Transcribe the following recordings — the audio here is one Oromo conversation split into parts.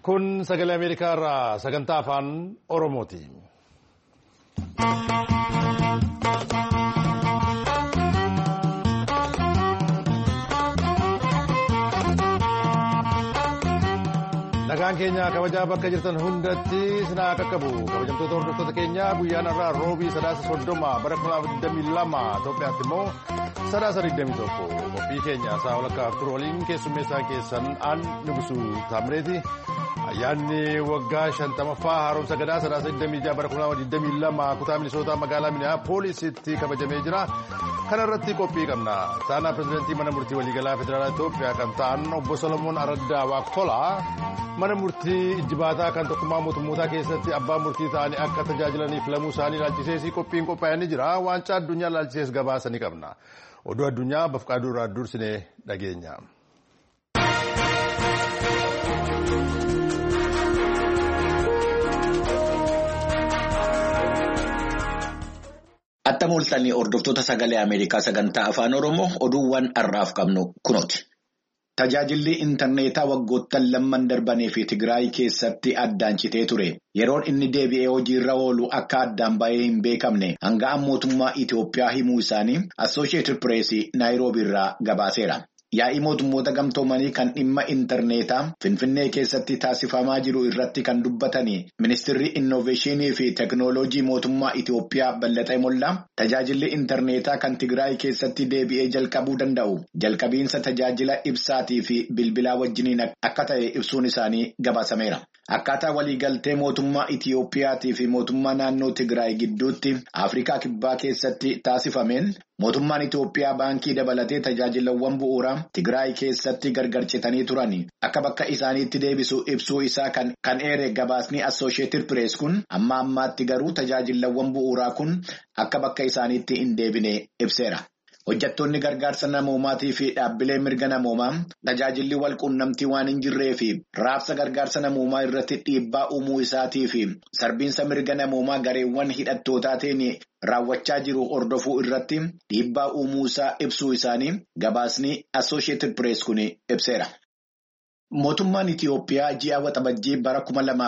Kun sagalee Ameerikaa irraa sagantaa afaan Oromooti. Nagaan keenya kabajaa bakka jirtan hundatti sinaa qaqqabu. Kabajamtoota hordoftoota keenya guyyaan irraa roobii sadaasa 30 bara 2022 Itoophiyaatti immoo sadaasa 21 qophii keenya isaa walakkaa turu waliin keessummeessaa keessan aan Nugusuu Taamreeti. Ayyaanni waggaa 50ffaa haaromsa gadaa sadaasa 26 bara 2022 kutaa Minisootaa magaalaa Minneapoolisitti kabajamee jira. Kana irratti qophii qabna. Taanaa pirezidaantii mana murtii waliigalaa federaalaa Itoophiyaa kan ta'an obbo Solomoon Araddaa Waaqtolaa mana murtii ijjibaataa kan tokkummaa mootummootaa keessatti abbaa murtii ta'anii akka tajaajilaniif lamuu isaanii ilaalchisees qophiin qophaa'anii jira. Waancaa addunyaa ilaalchisees gabaasa ni qabna. Oduu addunyaa Bafqaaduu irraa dursinee dhageenya. Attam ooltanii hordoftoota sagalee Ameerikaa sagantaa afaan Oromoo oduuwwan har'aaf qabnu kunooti. Tajaajilli intarneetaa waggoottan lamman darbanii fi Tigraay keessatti addaan citee ture. Yeroon inni deebi'ee hojiirra oolu akka addaan ba'ee hin beekamne hanga'an mootummaa Itoophiyaa himuu isaanii Associated Press Naayiroobii irraa gabaaseera. Yaa'ii mootummoota gamtoomanii kan dhimma intarneetaa Finfinnee keessatti taasifamaa jiru irratti kan dubbatanii Ministeerri Innoveeshinii fi Teknooloojii mootummaa Itoophiyaa Ballataa Mollaa tajaajilli intarneetaa kan Tigraay keessatti deebi'ee jalqabuu danda'u jalqabiinsa tajaajila ibsaatii fi bilbilaa wajjiniin akka ta'e ibsuun isaanii gabaasameera. Akkaataa waliigaltee mootummaa Itoophiyaatii fi mootummaa naannoo Tigraay gidduutti Afrikaa Kibbaa keessatti taasifameen mootummaan Itoophiyaa baankii dabalatee tajaajilawwan bu'uuraa Tigraay keessatti gargar citanii turan akka bakka isaaniitti deebisu ibsuu isaa kan eere gabaasni Associated Press kun amma ammaatti garuu tajaajilawwan bu'uuraa kun akka bakka isaaniitti hin deebine ibseera. Hojjettoonni gargaarsa namoomaatii fi dhaabbilee mirga namoomaa tajaajilli wal quunnamtii waan hin jirree fi raabsa gargaarsa namoomaa irratti dhiibbaa uumuu isaatii fi sarbiinsa mirga namoomaa gareewwan hidhattootaatiin raawwachaa jiru hordofuu irratti dhiibbaa uumuu isaa ibsuu isaanii gabaasni Associated Press kun ibseera. Mootummaan Itoophiyaa ji'a waxabajjii bara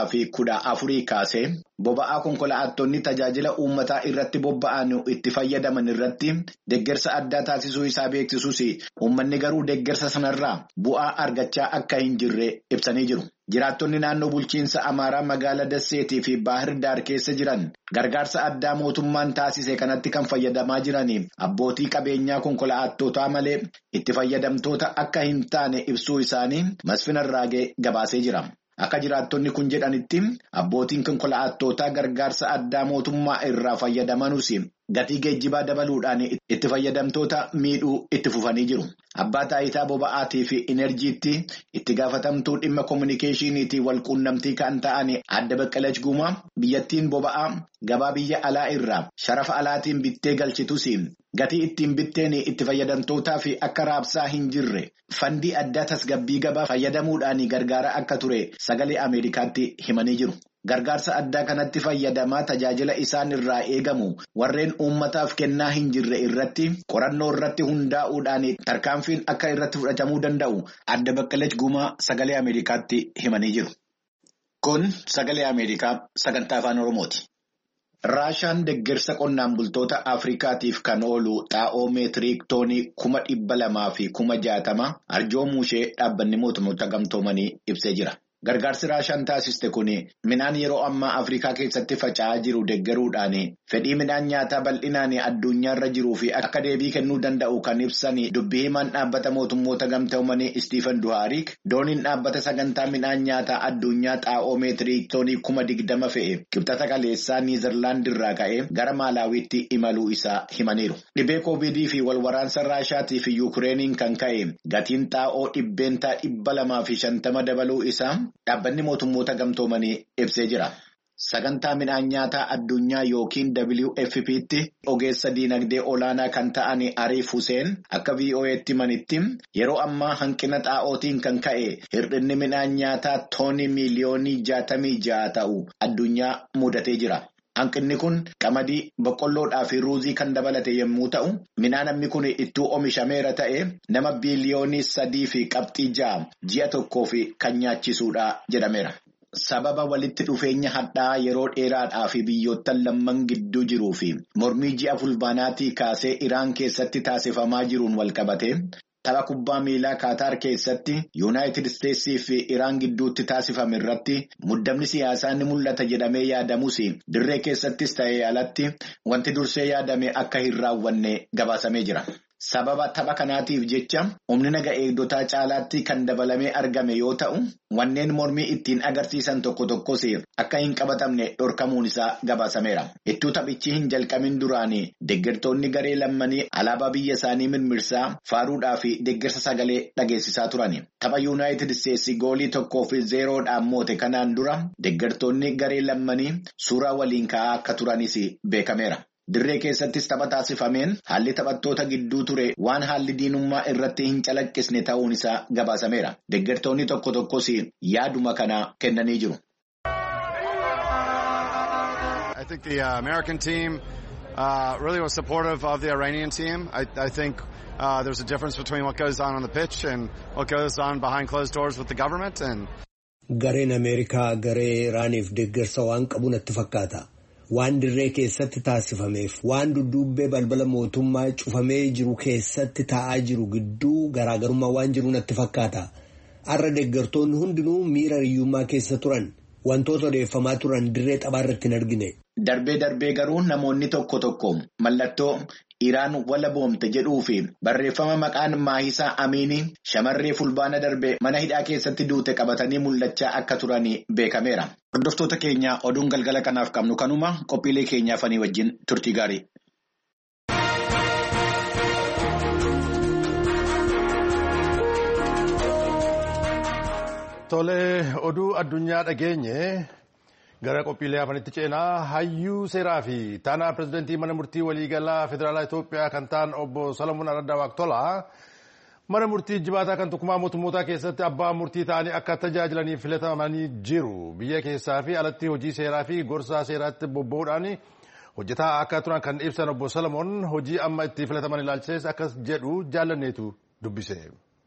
2014 kaasee boba'aa konkolaattonni tajaajila uummataa irratti bobba'an itti fayyadaman irratti deeggarsa addaa taasisuu isaa beeksisuus uummanni garuu deeggarsa sanarraa bu'aa argachaa akka hin jirre ibsanii jiru. Jiraattonni naannoo bulchiinsa Amaaraa magaalaa Dasseetii fi Baahir Daar keessa jiran gargaarsa addaa mootummaan taasise kanatti kan fayyadamaa jiran abbootii qabeenyaa konkolaattootaa malee itti fayyadamtoota akka hin taane ibsuu isaanii Masfin Arraagee gabaasee jira. Akka jiraattonni kun jedhanitti abbootiin konkolaattootaa gargaarsa addaa mootummaa irraa fayyadamanus gatii geejjibaa dabaluudhaan itti fayyadamtoota miidhuu itti fufanii jiru. Abbaa taayitaa boba'aatii fi inerjiitti itti gaafatamtuu dhimma kominikeeshiniitii wal quunnamtii kan ta'an Adda Baqqalach Guumaa biyyattiin boba'aa gabaa biyya alaa irraa sharafa alaatiin bittee galchitus gatii ittiin bitteen itti fayyadamtootaa fi akka raabsaa hin jirre fandii addaa tasgabbii gabaa fayyadamuudhaan gargaara akka ture sagalee Ameerikaatti himanii jiru. Gargaarsa addaa kanatti fayyadamaa tajaajila isaan irraa eegamu warreen uummataaf kennaa hin jirre irratti qorannoo irratti hundaa'uudhaan tarkaanfiin akka irratti fudhatamuu danda'u Adda Baqqalach Guumaa sagalee Ameerikaatti himanii jiru. Kun sagalee Ameerikaa sagantaa afaan Oromooti. Raashaan deeggarsa qonnaan bultoota Afrikaatiif kan oolu xaa'oo meetiriik toonii 200,000 fi 60,000 arjoomuu ishee dhaabbanni mootummoota gamtoomanii ibsee jira. Gargaarsi Raashaan taasiste kun midhaan yeroo ammaa Afrikaa keessatti faca'aa jiru deeggaruudhaan fedhii midhaan nyaataa bal'inaan addunyaarra jiruu fi akka deebii kennuu danda'u kan ibsan dubbii himaan dhaabbata mootummoota gamtoomanii Istiifan Duhaarik dooniin dhaabbata sagantaa midhaan nyaataa addunyaa xaa'oo meetiriik toonii 20,000 fe'e kibxata kaleessaa Niizerlaand irraa ka'ee gara Maalaawiitti imaluu isaa himaniiru. Dhibee koovidii fi walwaraansa Raashaatii fi Yuukireeniin kan ka'e gatiin xaa'oo dhibbeentaa 250 dabaluu isaa dhaabbanni mootummoota gamtoomanii ibsee jira. Sagantaa midhaan nyaataa addunyaa yookiin WFP'tti ogeessa diinagdee olaanaa kan ta'an Ariif Huseen akka VOA'tti himanitti yeroo ammaa hanqina xaa'ootiin kan ka'e hir'inni midhaan nyaataa toonii miliyoonii 66 ta'u addunyaa mudatee jira. Hanqinni kun qamadii, boqqolloodhaa fi ruuzii kan dabalate yommuu ta'u, midhaan namni kun ittuu oomishameera ta'e nama biliyoonii 3.6 ji'a tokkoof kan nyaachisuudha jedhameera. sababa walitti dhufeenya hadhaa yeroo dheeraadhaa fi biyyoottan lamman gidduu jiruu fi mormii ji'a fulbaanaatii kaasee Iraan keessatti taasifamaa jiruun walqabate. Tapha kubbaa miilaa Kaataar keessatti Yuunaayitid Isteetsii fi Iraan gidduutti taasifame irratti muddamni siyaasaa ni mul'ata jedhamee yaadamus dirree keessattis ta'ee alatti wanti dursee yaadame akka hin raawwanne gabaasamee jira. Sababa tapha kanaatiif jecha humni naga eegdotaa caalaatti kan dabalamee argame yoo ta'u, wanneen mormii ittiin agarsiisan tokko tokkos akka hin qabatamne dhorkamuun isaa gabaasameera. Ittuu taphichi hin jalqamin duraanii deeggartoonni garee lammanii alaabaa biyya isaanii mirmirsaa faaruudhaa fi deeggarsa sagalee dhageessisaa turani. Tapha Yuunaayitid Isteetsi goolii 1-0 moote kanaan dura deeggartoonni garee lammanii suuraa waliin ka'aa akka turanis beekameera. Dirree keessattis tapha taasifameen haalli taphattoota gidduu ture waan haalli diinummaa irratti hin calaqqisne ta'uun isaa gabaasameera. Deeggartoonni tokko tokkos yaaduma kana kennanii jiru. I think the American team really was supportive of the Iranian team. I think there's a difference between what goes on the pitch and what goes on behind closed doors with the government. Gareen Ameerikaa garee Iraaniif deeggarsa waan qabu natti fakkaata. Waan dirree keessatti taasifameef waan dudduubbee balbala mootummaa cufamee jiru keessatti taa'aa jiru gidduu garaagarummaa waan jiru natti fakkaata. Har'a deeggartoonni hundinuu miira hiyyummaa keessa turan. Wantoota odeeffamaa turan dirree xabaa irratti hin argine. Darbee garuu namoonni tokko tokko mallattoo Iraan walaboomte jedhuu fi barreeffama maqaan Maahisaa Amiinii shamarree fulbaana darbe mana hidhaa keessatti duute qabatanii mul'achaa akka turanii beekameera. Hordoftoota keenya oduun galgala kanaaf qabnu kanuma qophiilee keenyaaf ani wajjin turtii gaarii. Tole oduu addunyaa dhageenye. Gara qophiilee afanitti ceenaa hayyuu seeraa fi taanaa pirezidantii mana murtii waliigalaa federaalaa Itoophiyaa kan ta'an obbo Salamuun Araddaa Waaqtolaa mana murtii jibaataa kan tokkummaa mootummootaa keessatti abbaa murtii ta'anii akka tajaajilaniif filatamanii jiru. Biyya keessaa fi alatti hojii seeraa fi gorsaa seeraatti bobba'uudhaan hojjetaa akka turan kan ibsan obbo Salamuun hojii amma itti filataman ilaalchises akkas jedhu jaallanneetu dubbise.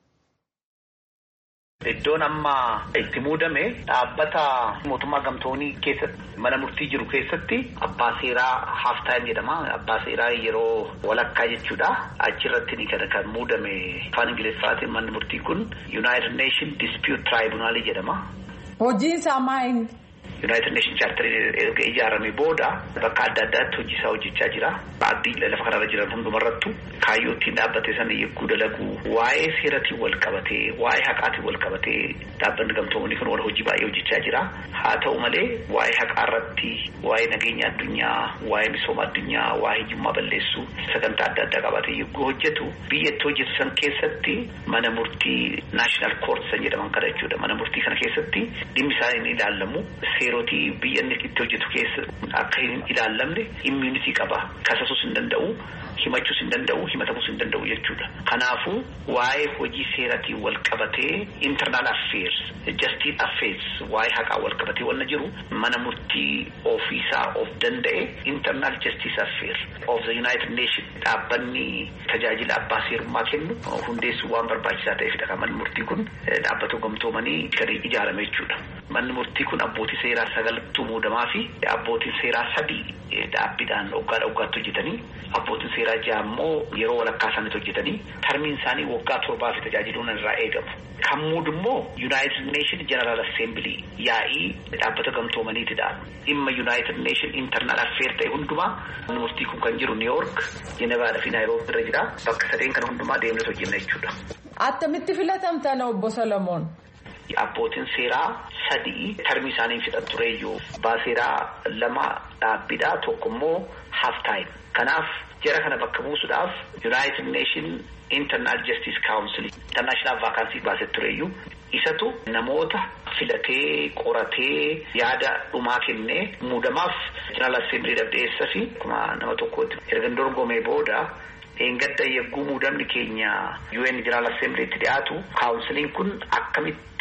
Iddoon amma itti muudame dhaabbata mootummaa gamtoonii keessatti mana murtii jiru keessatti abbaa seeraa half time jedhama. Abbaa seeraa yeroo walakkaa jechuudha. Achirratti ni kan muudame afaan Ingiliffaatiin manni murtii kun United Nation Dispute Tribunal jedhama. Hojiin isaa maal? United Nation Charter erga ijaarame booda bakka adda addaatti hojii isaa hojjechaa jira. Abdii lafa kanarra jiran hundumarrattu kaayyoo ittiin dhaabbatee sana yegguu dalagu waa'ee seeratiin wal qabatee waa'ee haqaatiin wal qabatee dhaabbanni gamtoomanii kun wal hojii baay'ee hojjechaa jira. Haa ta'u malee waa'ee haqaarratti waa'ee nageenya addunyaa waa'ee misooma addunyaa waa'ee hiyyummaa balleessuu sagantaa adda addaa qabatee yegguu hojjetu biyyatti hojjetu san keessatti mana murtii National Court san jedhaman kana jechuudha. Mana murtii kana keessatti dhimmi isaa hin ilaalamu. Seerotii biyya inni itti hojjetu keessa akka hin ilaallamne immunity qaba. Kasasuus hin danda'u, himachuus hin danda'u, himatamuus hin danda'u jechuudha. Kanaafuu waa'ee hojii seeratiin wal qabatee internal affairs, justice affairs waa'ee haqaa wal qabatee wanna jiru mana murtii ofiisaa of danda'e internal justice affairs of the United Nations dhaabbanni tajaajila abbaa seerummaa kennu hundeessuu waan barbaachisaa ta'eefidha kan manni murtii kun dhaabbata gamtoomanii kan ijaarame jechuudha. Manni murtii kun abbootii seeraa 9 muudamaa fi abbootiin seeraa 3 dhaabbiidhaan waggaatti hojjetanii abbootiin seeraa 6 immoo yeroo walakkaa isaaniitti hojjetanii tarmiin isaanii waggaa 7 tajaajiluun irraa eegamu. Kan muudu immoo United Nation General Assembly yaa'ii dhaabbata gamtoomaniitidha. Dhimma United Nation Internal Affairs ta'e hundumaa manni murtii kun kan jiru New York, Jenevaadhaa fi Naayiroobii irra jira. Bakka sadeen kana hundumaa deemnee hojjenna jechuudha. Attamitti filatamtan obbo Salamoon? Abbootiin seeraa 3 tarmii isaanii fixan tureeyyuu baaseeraa 2 dhaabbiidha tokko immoo half time. Kanaaf jara kana bakka buusuudhaaf United Nation Internal Justice Council International Vacancy baasee tureeyyuu isatu namoota filatee qoratee yaada dhumaa kennee muudamaaf General Assembly dhiyeessa fi nama tokkotti erga dorgomee booda engadda yegguu muudamni keenya UN General Assembly itti dhiyaatu kaawunsiliin kun akkamitti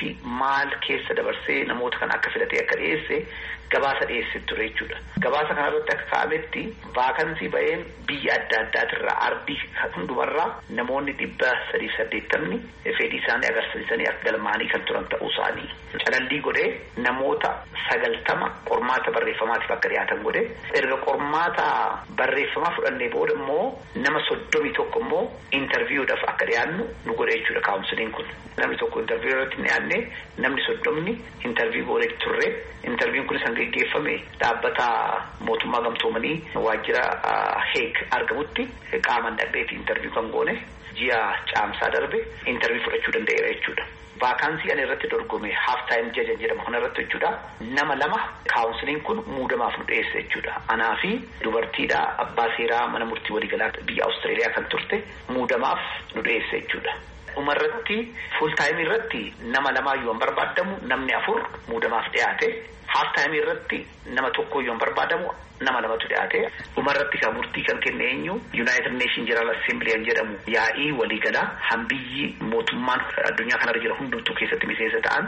akkamitti maal keessa dabarsee namoota kana akka filatee akka dhiyeesse gabaasa dhiyeessee ture jechuudha. Gabaasa kanarratti akka kaa'ametti vaakansii ba'een biyya adda addaatirraa ardii hundumarraa namoonni 380 fedhii isaanii agarsiisanii akka galmaanii kan turan ta'uu isaanii calallii godhee namoota 90 qormaata barreeffamaatiif akka dhiyaatan godhe erga qormaata barreeffamaa fudhannee booda immoo nama 31 immoo intarviiyuudhaaf akka dhiyaannu nu godhe jechuudha kaawunsiliin kun. Namni tokko intarviiyuu irratti hin dhiyaanne namni 30 intarviiyuu godhee turre. Intarviiyuun kunis kan gaggeeffame dhaabbata mootummaa gamtoomanii waajjira Heeg argamutti qaamaan dhaqeetii intarviiyuu kan goone ji'a caamsaa darbe intarviiyuu fudhachuu danda'eera jechuudha. Vaakaansii ani irratti dorgome haaf taayim jajan jedhama kana irratti jechuudha. Nama 2 kaawunsiliin kun muudamaaf nu dhiyeesse jechuudha. Anaa fi dubartiidha abbaa seeraa mana murtii waliigalaa biyya Awustreeliyaa kan turte muudamaaf nu dhiyeesse jechuudha. Umarratti fuul taayimii irratti nama 2 yoo barbaadamu namni 4 muudamaaf dhiyaate. Haaf taayimii irratti nama 1 yoo barbaadamu nama 2tu dhiyaate. Umarratti kan murtii kan kenne eenyu United Nation General Assembly jedhamu yaa'ii waliigalaa hambiyyi mootummaan addunyaa kanarra jira hundumtuu keessatti miseensa ta'an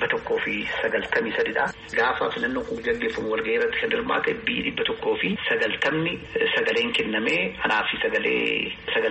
193dha. Gaafa filannoon kun gaggeeffamu walgahii irratti kan hirmaate biyyi 190 sagaleen kennamee anaa fi sagalee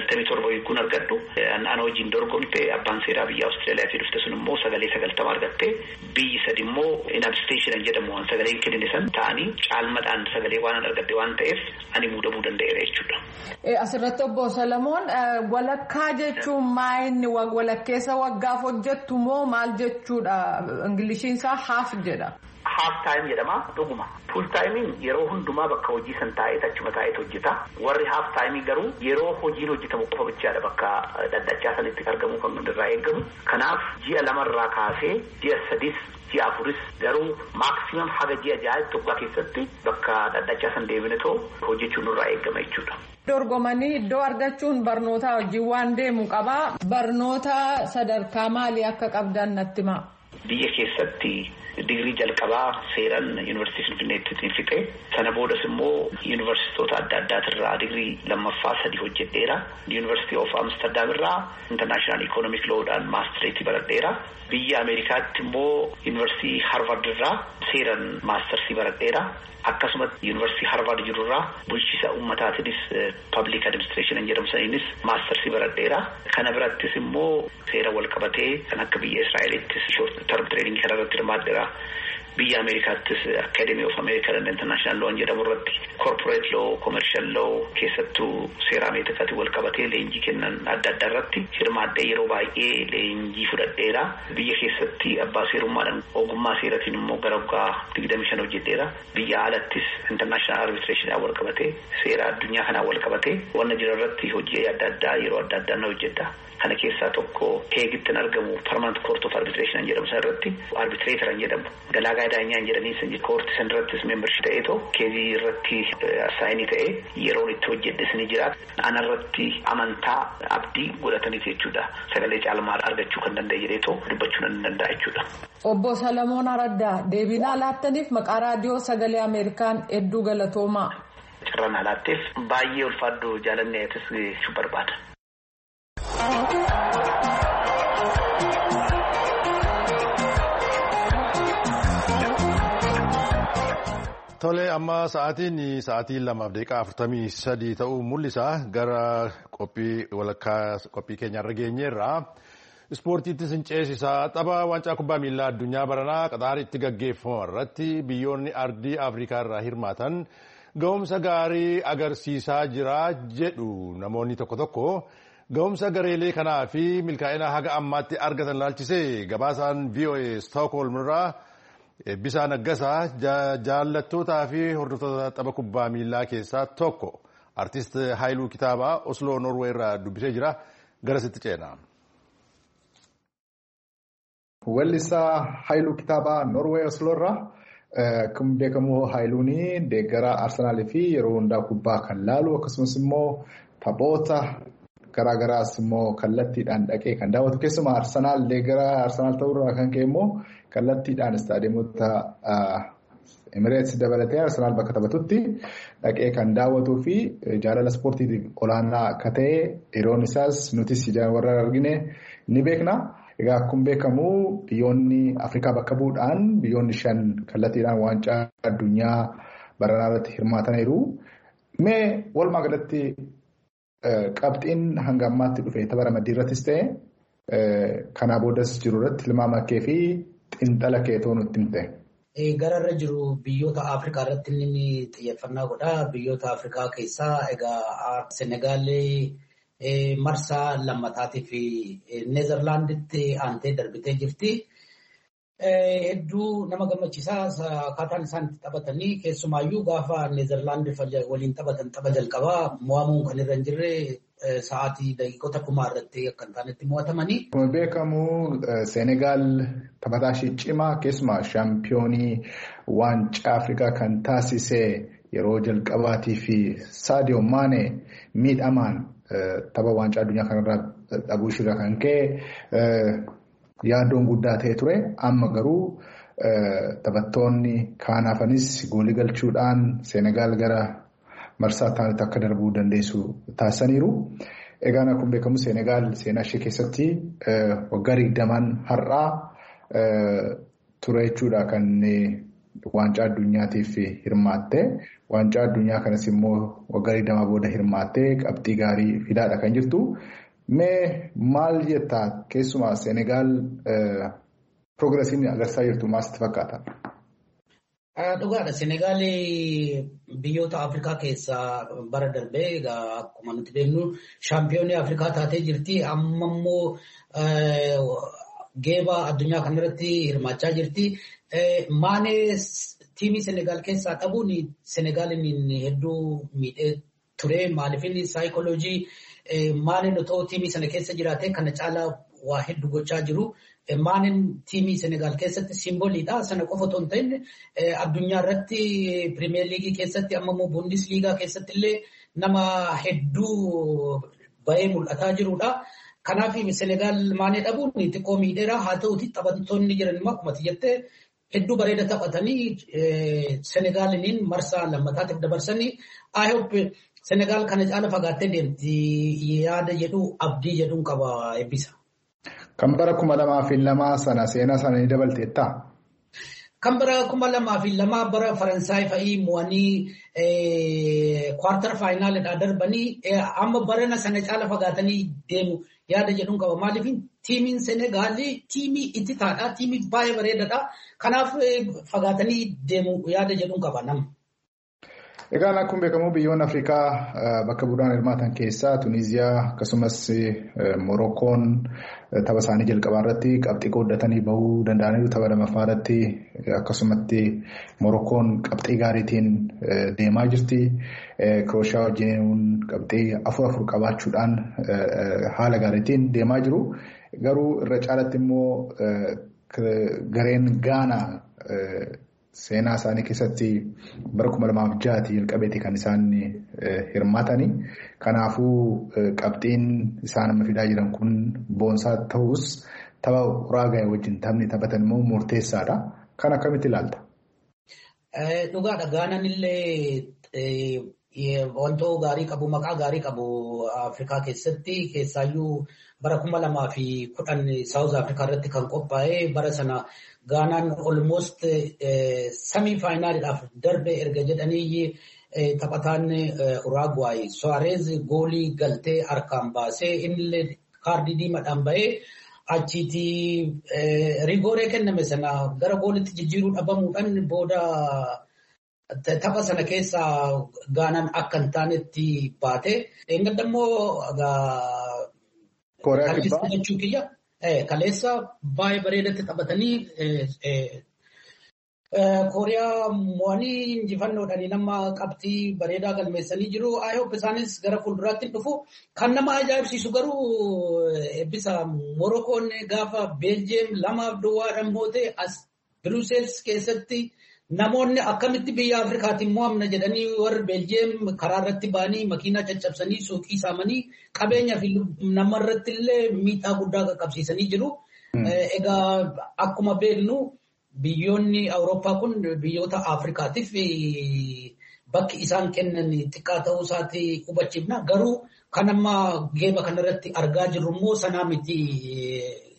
97 kun argadhu. Ana wajjin dorgomte abbaan seeraa biyya Awustreeliyaatii dhufte sun immoo sagalee 90 argatte. Biyyi 3 immoo in abstention jedhamu sagaleen kennine san ta'anii caalmadhaan sagalee waan argatte waan ta'eef ani muudamuu danda'eera jechuudha. Asirratti obbo Salamoon walakkaa jechuun maayinni walakkeessa waggaaf hojjettu moo maal jechuudha? Ingiliishiin isaa haaf jedha. Haaf taayim jedhama dhuguma. Fuul taayimiin yeroo hundumaa bakka hojii san taa'ee achuma taa'ee hojjeta. Warri haaf taayimii garuu yeroo hojiin hojjetamu qofa bichaadha bakka dhaddachaa sanitti argamu kan irraa eegamu. Kanaaf ji'a 2 kaasee ji'a 3 ji'a 4 garuu maaksiimam haga ji'a 6 tokko keessatti bakka dhaddachaa san deebinetoo hojjechuun irraa eegama jechuudha. Dorgomanii iddoo argachuun barnoota wajjin waan deemu qabaa. Barnoota sadarkaa maalii akka qabdan natti himaa? Biyya keessatti digirii jalqabaa seeran yuunivarsiitii Finfinneetti fixe. Sana boodas immoo yuunivarsiitota adda addaatirraa digirii lammaffaa 3 hojjedheera. Yuunivarsiitii of Amsterdam irraa International Economic Law'dhaan maastireetii baradheera. Biyya Ameerikaatti immoo yuunivarsiitii Harvard irraa seeran maastarsii baradheera. Akkasumas yuunivarsiitii Harvard jirurraa bulchiisa uummataatiinis public administration jedhamu saniinis maastarsii baradheera. Kana birattis immoo seera wal qabatee kan akka biyya Israa'eliittis short term training kana irratti hirmaadheera. Biyya Ameerikaattis Academy of American and International Law jedhamu irratti corporate law, commercial law keessattuu seera Ameerikaatiin wal qabatee leenjii kennan adda addaa irratti hirmaadhee yeroo baay'ee leenjii fudhadheera. Biyya keessatti abbaa seerummaadhaan ogummaa seeratiin immoo gara waggaa 25 hojjedheera. Biyya alattis international arbitration wal qabatee seera addunyaa kanaan wal qabatee wanna jira irratti hojii adda addaa yeroo adda addaa na hojjedha. Kana keessaa tokko Heegitti argamu Permanent Court of Arbitration jedhamu san irratti arbitrator jedhamu galaagaa daanyaan jedhanii san koorti san irrattis membership ta'eetoo keezii irratti saayinii ta'ee yeroon itti hojjedhes ni jira. Ana irratti amantaa abdii godhataniiti jechuudha. Sagalee caalmaa argachuu kan danda'e jedheetoo dubbachuu nan danda'a jechuudha. Obbo Salamoon Araddaa deebinaa laattaniif maqaa raadiyoo sagalee Ameerikaan hedduu galatoomaa. Carraan alaatteef baay'ee ulfaaddu jaalanneetis shuu barbaada. Tole amma sa'aatii 2:43 ta'uu mul'isa. Gara qophii keenyarra geenyeerra ispoortiitti sin ceesisaa tapha waancaa kubbaa miilaa addunyaa baranaa Qaxaaritti gaggeeffamu irratti biyyoonni ardii Afrikaa irraa hirmaatan ga'umsa gaarii agarsiisaa jira jedhu namoonni tokko. Ga'umsa gareelee kanaa fi milkaa'ina haga ammaatti argatan laalchisee gabaasaan VOA Stockholm irraa Bisaan Aggasaa jaallattootaa fi hordoftoota tapha kubbaa miilaa keessaa tokko artist Haayiluu Kitaabaa Osloo Norwee irraa dubbisee jira. Garasitti ceena. Weellisaa Haayiluu Kitaabaa Norwee Osloo irraa akkuma beekamu Haayiluun deeggaraa Arsenaalii fi yeroo hundaa kubbaa kan laalu akkasumas immoo taphoota garaagaraas immoo kallattiidhaan dhaqee kan daawwatu keessumaa Arsenaal deeggaraa Arsenaal ta'urraa kan ka'e immoo kallattiidhaan istaadiyoomota Emirates dabalatee Arsenaal bakka taphatutti dhaqee kan daawwatuu fi jaalala ispoortiitiif olaanaa akka ta'e yeroon isaas nutis warra argine ni beekna. Egaa akkuma beekamu biyyoonni Afrikaa bakka bu'uudhaan biyyoonni 5 kallattiidhaan waancaa addunyaa baranaa irratti hirmaataniiru. Mee walumaa galatti qabxiin hanga ammaatti dhufe tapha ramaddii irrattis ta'e kanaa boodas jiru irratti tilmaama kee fi xiinxala kee ta'uu nutti himte. Gararra jiru biyyoota Afrikaa irratti inni xiyyeeffannaa godha. Biyyoota Afrikaa keessaa egaa Senegaal marsaa lammataatii fi Neezerlaanditti aantee darbitee jirti. Hedduu nama gammachiisaa akkaataan isaan itti taphatanii keessumaayyuu gaafa Neezerlaand waliin taphatan tapha jalqabaa mo'amuun kan irra hin jirre sa'aatii daqiiqota dhumaa irratti akka hin taanetti mo'atamanii. Akkuma beekamu Senegaal taphataa ishee cimaa keessumaa shaampiyoonii waancaa Afrikaa kan taasise yeroo jalqabaatii fi Sadio Maane miidhamaan tapha waancaa addunyaa kanarraa dhabuu ishirraa kan ka'e yaadoon guddaa ta'e ture. Amma garuu taphattoonni kaanaafanis goolii galchuudhaan Senegaal gara marsaa taanitti akka darbuu dandeessu taasisaniiru. Egaan akkuma beekamu Senegaal seenaa ishee keessatti waggaa 20 har'aa ture jechuudha kan waancaa addunyaatiif hirmaatte. Waancaa addunyaa kanas immoo waggaa 20 booda hirmaattee qabxii gaarii fidaadha kan jirtu. Mee maal jettaa keessumaa Senegaal progresiin agarsiisaa jirtu maasitti fakkaata? Dhugaadha. Senegaal biyyoota Afrikaa keessaa bara darbee akkuma nuti beeknu shaampiyoonii Afrikaa taatee jirti. Amma immoo geeba addunyaa kanarratti hirmaachaa jirti. Maanee tiimii Senegaal keessaa dhabuun Senegaalin hedduu miidhee ture. Maaliifin saayikooloojii Maaneen otoo tiimii sana keessa jiraatee kana caalaa waa hedduu gochaa jiru. Maaneen tiimii Senegaal keessatti simboliidha. Sana qofa otoo hin ta'in addunyaa irratti pirimeer liigii keessatti amma immoo Bundesliigaa keessatti illee nama hedduu bahee mul'ataa jirudha. Kanaaf Senegaal Maanee dhabuun xiqqoo miidheera. Haa ta'uuti taphattoonni jiran immoo akkuma jettee hedduu bareeda taphatanii Senegaaliniin marsaa lammataatiif dabarsanii I hope Senegaal kana caala fagaattee deemti yaada jedhu abdii jedhuun qaba eebbisa. Kan bara 2002 sana seenaa sana ni dabalteettaa? Kan bara 2002 bara Faransaay fa'ii mo'anii kwartar faayinaaliidhaa darbanii amma barana sana caala fagaatanii deemu yaada jedhuun qaba. Maaliif tiimiin Senegaal tiimii itti taadha. Tiimii baay'ee bareedaadha. Kanaaf fagaatanii deemu yaada jedhuun qaba nama. Egaan akkuma beekamu biyyoonni Afrikaa bakka bu'uudhaan hirmaatan keessaa Tuniiziyaa akkasumas Morokkoon tapha isaanii jalqabaa irratti qabxii qooddatanii bahuu danda'aniiru. Tapha lammaffaa irratti akkasumatti Morokkoon qabxii gaariitiin deemaa jirti. Kirooshiyaa wajjin qabxii 4-4 qabaachuudhaan haala gaariitiin deemaa jiru. Garuu irra caalatti immoo gareen Gaanaa seenaa isaanii keessatti bara 2006 jalqabeeti kan isaan hirmaatanii. Kanaafuu qabxiin isaan amma fidaa jiran kun boonsaa ta'us tapha Uraagaay wajjin taphni taphatan immoo murteessaadha. Kan akkamitti ilaalta? Dhugaadha. Gaanaan illee wantoota gaarii qabu, maqaa gaarii qabu Afrikaa keessatti keessaayyuu bara 2010 Saawuz Afrikaa irratti kan qophaa'e bara sana Gaanaan almost samii faayinaaliidhaaf darbe erga jedhanii taphataan Uraagwaay Suwaarez goolii galtee harkaan baasee innillee kaardii diimaadhaan bahee achiiti rigooree kenname sana gara goolitti jijjiiruu dhabamuudhaan booda tapha sana keessa Gaanaan akka hin taanetti baate. Eeggadda immoo kaleessa jechuu kiyya. Kaleessa baay'ee bareedatti taphatanii Kooriyaa mo'anii injifannoodhaan nama qabxii bareedaa galmeessanii jiru. I hope isaanis gara fuulduraatti dhufu. Kan nama ajaa'ibsiisu garuu eebbisa Morokkoon gaafa Beeljeem 2-2 moote as Biruseels keessatti namoonni akkamitti biyya Afrikaatiin mo'amna jedhanii warri Beeljeem karaa irratti ba'anii makiinaa caccabsanii suuqii saamanii qabeenyaa fi namarratti illee miidhaa guddaa qaqqabsiisanii jiru. Egaa akkuma beeknu biyyoonni Awurooppaa kun biyyoota Afrikaatiif bakki isaan kennan xiqqaa ta'uu isaati hubachiifna. Garuu kan amma geeba kanarratti argaa jirru immoo sanaa miti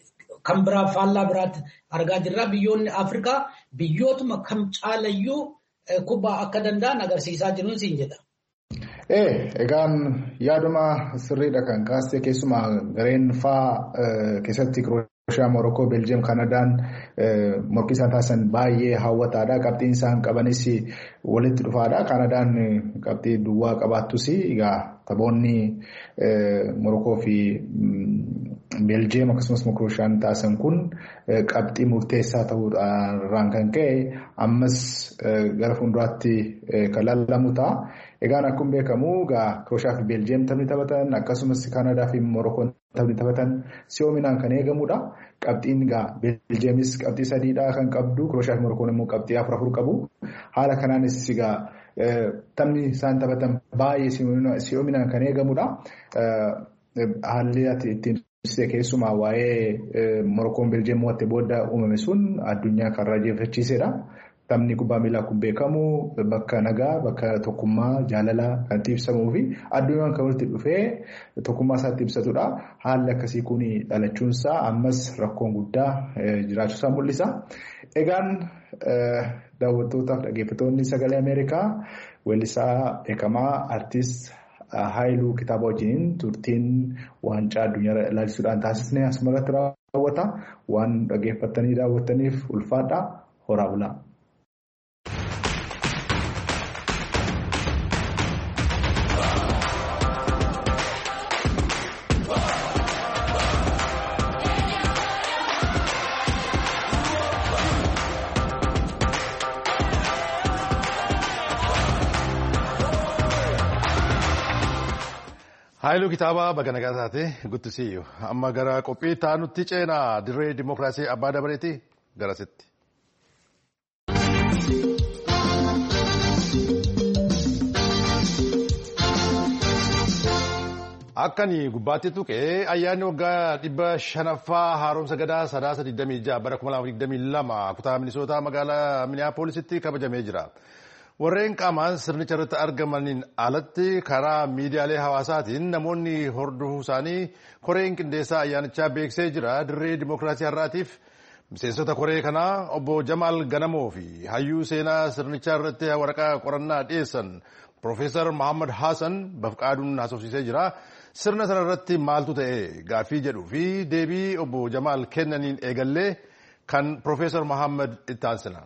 kan biraa faallaa biraatti argaa jirra. Biyyoonni Afrikaa biyyootuma kam caalayyuu kubbaa akka danda'an agarsiisaa jiruun siin jedha. Egaan yaaduma sirriidha kan kaastee keessumaa gareen faa keessatti Krooshiyaa, Morookoo, Beeljiyeem, Kanadaan morkii isaan taasisan baay'ee hawwataadha. Qabxiin isaan qabanis walitti dhufaadha. Kanadaan qabxii duwwaa qabaattus egaa taphoonni Morookoo fi Beeljiyeem akkasumas Krooshaan taasisan kun qabxii murteessaa ta'uudhaan kan ka'e ammas gara fuulduraatti kan lallamu ta'a. Egaan akkuma beekamu Krooshaa fi Beeljiyeem taphni taphatan akkasumas Kanadaa fi Morookoon taphni taphatan si'oominaan kan eegamudha. Qabxiin Beeljiyeemis qabxii 3dha kan qabdu. Krooshaa fi Morookoon immoo qabxii 4 qabu. Haala kanaanis taphni isaan taphatan baay'ee si'oominaan kan eegamudha. Haalli ittiin keessumaa waa'ee Morookoon Beeljiyeem mo'attee booda uumame sun addunyaa kan raajeffachiisedha. Taphni kubbaa miilaa kun beekamu bakka nagaa, bakka tokkummaa, jaalalaa kan ibsamuu fi addunyaan kan walitti dhufee tokkummaa isaatti ibsatudha. Haalli akkasii kun dhalachuunsaa ammas rakkoon guddaa jiraachuusaa mul'isa. Egaan daawwattootaaf dhaggeeffattoonni sagalee Ameerikaa weellisaa beekamaa artiist Haayiluu Kitaabaa wajjin turtiin waancaa addunyaa ilaalchisuudhaan taasisnee asumarratti raawwata. Waan dhaggeeffattanii daawwattaniif ulfaadha. Horaa bulaa. Haayiluu Kitaabaa baga nagaa taate guddisiiyyu. Amma gara qophii taanutti ceenaa dirree dimookiraasii abbaa dabareeti garasitti. Akkani gubbaatti tuqee ayyaanni waggaa 500ffaa haaromsa gadaa sadaasa 26 bara 2022 kutaa Minisootaa magaalaa Miniyaapoolisitti kabajamee jira. Warreen qaamaan sirnicha irratti argamaniin alatti karaa miidiyaalee hawaasaatiin namoonni hordofuu isaanii koreen qindeessaa ayyaanichaa beeksisee jira. Dirree dimookiraasii har'aatiif miseensota koree kanaa obbo Jamaal Ganamoo fi hayyuu seenaa sirnichaa irratti waraqaa qorannaa dhiyeessan Profeesar Muhammad Hassan Bafqaaduun haasofsiisee jira. Sirna sana irratti maaltu ta'e gaaffii jedhuu fi deebii obbo Jamaal kennaniin eegallee kan Profeesar Muhammad itti aansina.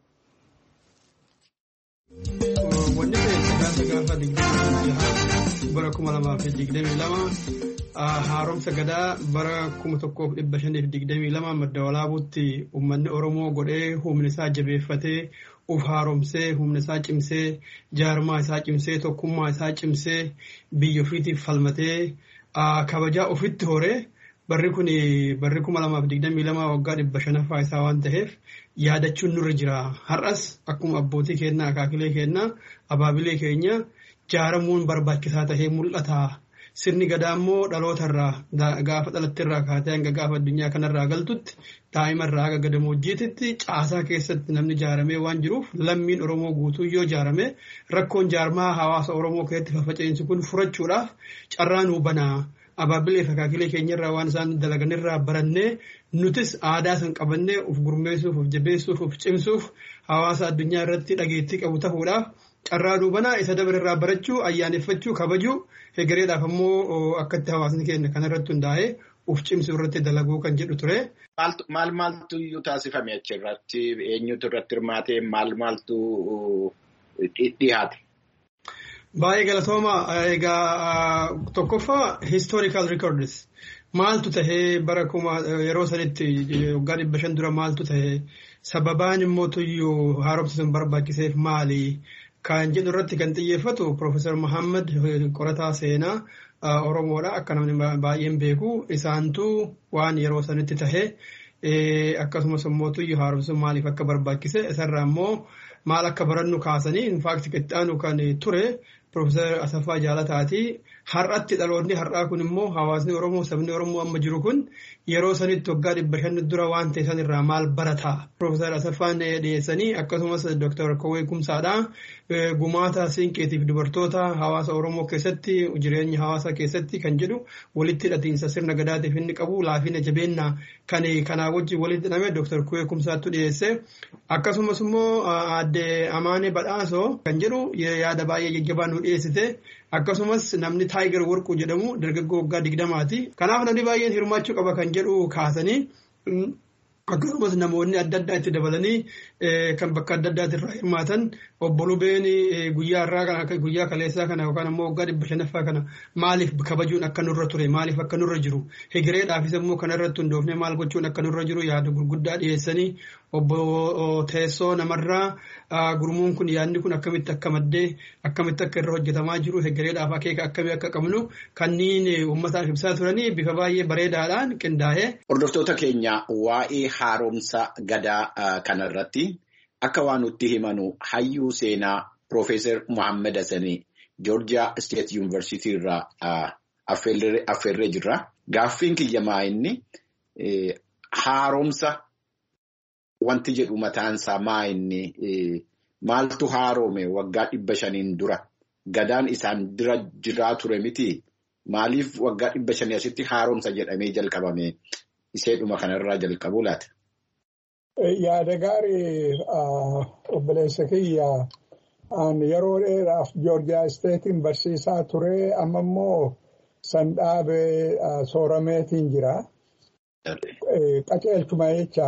Wanni gaafa 26 bara 2022 haaromsa gadaa bara 1522 madda walaabuutti uummanni Oromoo godhee humna isaa jabeeffatee uf haaromsee humna isaa cimsee jaarmaa isaa cimsee tokkummaa isaa cimsee biyya ofiitiif falmatee kabajaa ofitti horee barri 2022 waggaa 500ffaa isaa waan ta'eef yaadachuun nurra jira. Har'as akkuma abbootii keenyaa akaakilee keenyaa abaabilee keenya jaaramuun barbaachisaa tahee mul'ata. Sirni gadaa immoo dhalootarraa gaafa dhalattirraa kaatee hanga gaafa addunyaa kanarraa galtutti daa'imarraa haga gadamoojiititti caasaa keessatti namni jaaramee waan jiruuf lammiin Oromoo guutuu yoo jaarame rakkoon jaarmaa hawaasa Oromoo keessatti faffaca'insi kun furachuudhaaf carraa nuu banaa. Abaabilee fi akaakilee keenyarraa waan isaan dalaganirraa barannee nutis aadaa san qabannee uf gurmeessuuf, uf jabeessuuf, uf cimsuuf hawaasa addunyaa irratti dhageettii qabu ta'uudhaaf carraa nuu banaa isa dabarerraa barachuu, ayyaaneffachuu, kabajuu hegereedhaaf ammoo akkatti hawaasni keenya kanarratti hundaa'ee uf cimsuu irratti dalaguu kan jedhu ture. Maaltu iyyuu taasifame achirratti eenyutu irratti hirmaatee maaltu dhiyaate? Baay'ee galatooma egaa tokkoffaa historical records maaltu tahee bara yeroo sanitti waggaa 500 dura maaltu tahee sababaan immoo tuyyuu haaromsa sun barbaachiseef maali kan jedhu irratti kan xiyyeeffatu Profeesar Muhammad qorataa seenaa Oromoodha akka namni baay'een beeku isaantu waan yeroo sanitti tahee akkasumas immoo tuyyuu haaromsa sun maaliif akka barbaachise isarraa immoo maal akka barannu kaasanii in fact qixxaanu kan ture Profeesar Asaffaa Jaalataati. Har'atti dhaloonni har'aa kun immoo hawaasni Oromoo sabni Oromoo amma jiru kun yeroo sanitti waggaa 500 dura waan ta'e sanirraa maal barataa? Profeesar Asaffaan dhiyeessanii akkasumas Dr. Kowwee Kumsaadhaa gumaata siinqeetiif dubartoota hawaasa Oromoo keessatti jireenya hawaasa keessatti kan jedhu walitti hidhatiinsa sirna gadaatiif inni qabu laafina jabeenya kanaa wajjin walitti hidhame Dr. Kowwee Kumsaatu dhiyeesse. Akkasumas immoo aadde Amaanee Badhaasoo kan jedhu yaada baay'ee jajjabaa nu dhiyeessite. Akkasumas namni Taayigar Warquu jedhamu dargaggoo waggaa 20ti. Kanaaf namni baay'een hirmaachuu qaba kan jedhu kaasanii akkasumas namoonni adda addaa itti dabalanii kan bakka adda addaatti irraa hirmaatan obbo Lubeen guyyaa irraa kana guyyaa kaleessaa kana yookaan immoo waggaa 500ffaa kana maaliif kabajuun akka nurra ture maaliif akka nurra jiru hegireedhaafis immoo kana irratti hundoofne maal gochuun akka nurra jiru yaada gurguddaa dhiyeessanii obbo Teessoo namarraa gurmuun kun yaadni kun akkamitti akka maddee akkamitti akka irra hojjetamaa jiru hegireedhaaf akeeka akkamii akka qabnu kanneen uummataaf ibsaa turanii bifa baay'ee bareedaadhaan qindaa'ee. Hordoftoota keenya waa'ee haaromsa gadaa kanarratti akka waan nutti himanu hayyuu seenaa Profeesar Muhammad Hassanii Georgia State University irraa affeerree jirra. Gaaffiin kiyyamaa inni haaromsa wanti jedhu mataansaa maa inni maaltu haarome waggaa 500 dura gadaan isaan dura jiraa ture miti maaliif waggaa 500 asitti haaromsa jedhamee jalqabame iseedhuma kanarraa jalqabu laata. Yaada gaarii obboleessa kiyya yeroo dheeraaf Georgia State'n barsiisaa ture amma immoo sandhaabee soorameetiin jira. Qaceelchuma jecha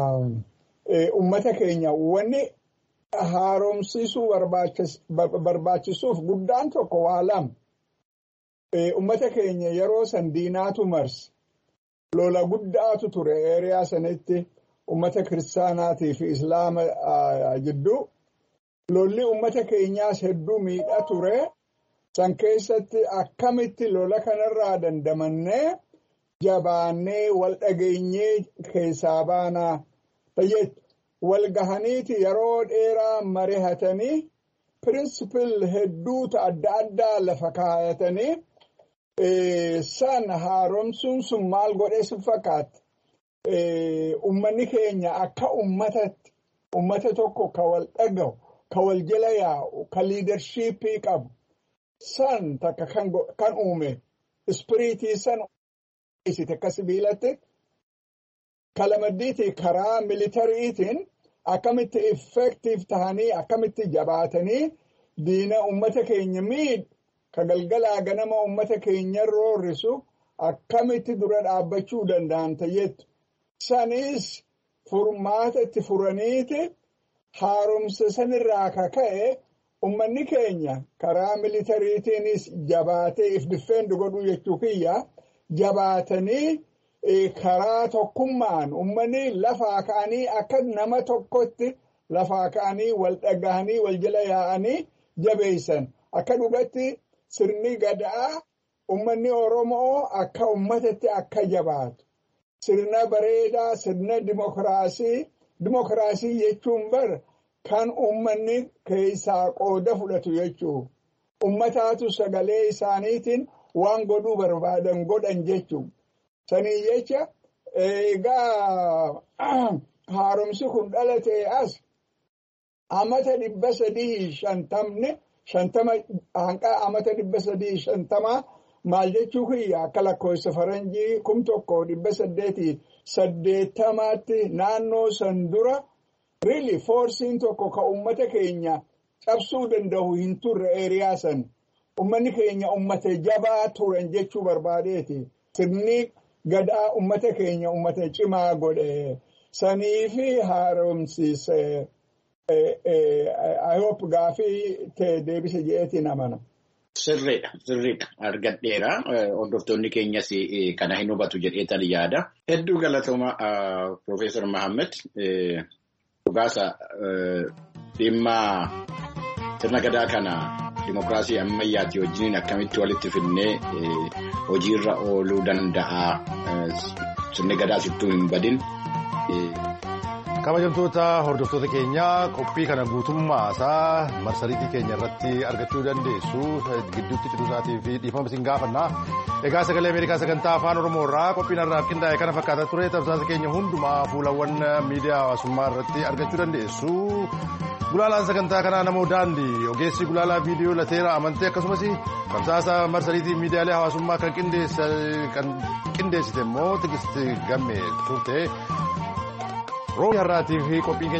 uummata keenya wanni haaromsiisuu barbaachisuuf guddaan tokko waa lama. Uummata keenya yeroo san diinaatu marse lola guddaatu ture eeriyaa sanitti uummata kiristaanaatii fi islaama jidduu lolli uummata keenyaas hedduu miidhaa ture san keessatti akkamitti lola kanarraa dandamannee jabaannee wal dhageenyee keessaa baanaa tayyet wal gahaniiti yeroo dheeraa marihatanii pirinsipil hedduuta adda addaa lafa kaayatanii san haaromsuun sun maal godhee sin fakkaata. Uummanni keenya akka uummata tokko ka wal dhagahu ka wal jala yaa'u ka liidarshiippii qabu san takka kan uume ispiriitii san isite akka sibiilatti kalamaddiitii karaa militariitiin akkamitti effektiif tahanii akkamitti jabaatanii diina uummata keenya miidhu ka galgalaa ganama uummata keenya roorrisu akkamitti dura dhaabbachuu danda'an tayyettu. Sanis furmaata itti furaniiti haaromsa sanirraa kaka'e uummanni keenya karaa militariitiinis jabaatee if difeendu godhuu jechuu kiyya jabaatanii karaa tokkummaan uummanni lafaa ka'anii akka nama tokkotti lafaa ka'anii wal dhagahanii wal jala yaa'anii jabeessan akka dhugatti sirni gadaa uummanni Oromoo akka uummatatti akka jabaatu. Sirna bareedaa, sirna dimokiraasii jechuun bar kan uummanni keessaa qooda fudhatu jechuudha. Uummataatu sagalee isaaniitiin waan godhuu barbaadan godhan jechuudha. Sanii jecha egaa haaromsi kun dhalatee as amata 350 maal jechuu kiyya akka lakkoofsa faranjii 1880 naannoo san dura really forsiin tokko ka uummata keenya cabsuu danda'u hin turre eeriyaa san uummanni keenya uummata jabaa turan jechuu barbaadeeti sirni gadaa uummata keenya uummata cimaa godhe sanii fi haaromsiise I hope gaafii ta'e deebise jeetiin amana. Sirriidha. Argadheera. Hordoftoonni keenyas kana hin hubatu jedheetan yaada. Hedduu galatooma Profeesar Muhammad dhugaasa dhimma sirna gadaa kana dimokiraasii ammayyaatti wajjiniin akkamitti walitti fidnee hojiirra ooluu danda'a sirni gadaa sittuu hin badin. Kabajamtoota hordoftoota keenyaa qophii kana guutummaa isaa marsariitii keenya irratti argachuu dandeessu. Gidduutti cidusaatii fi dhiifama isin gaafanna. Egaa sagalee Ameerikaa sagantaa afaan Oromoo irraa qophiin irraa qindaa'e kana fakkaata ture. Tamsaasa keenya hundumaa fuulawwan miidiyaa hawaasummaa irratti argachuu dandeessu. Gulaalaan sagantaa kanaa namoo daandii ogeessi gulaalaa viidiyoo lateera amantee akkasumas tamsaasa marsariitii miidiyaalee hawaasummaa kan qindeessite immoo Tigisti Gammee turte. Roobii har'aatii fi qophiin